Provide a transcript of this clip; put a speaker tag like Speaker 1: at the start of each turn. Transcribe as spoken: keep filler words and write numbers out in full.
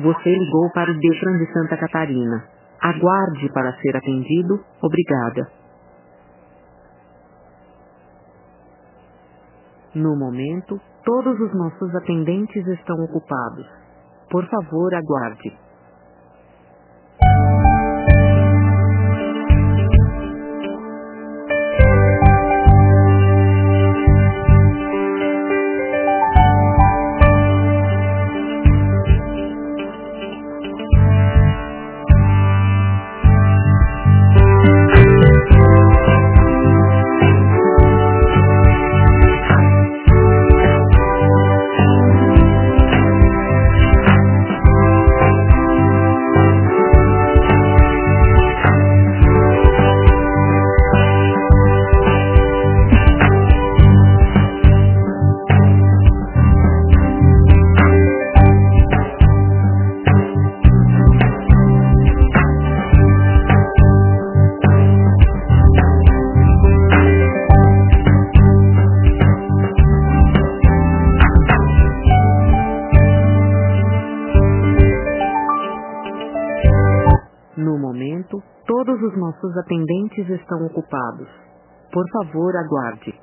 Speaker 1: Você ligou para o Detran de Santa Catarina. Aguarde para ser atendido. Obrigada. No momento, todos os nossos atendentes estão ocupados. Por favor, aguarde. No momento, todos os nossos atendentes estão ocupados. Por favor, aguarde.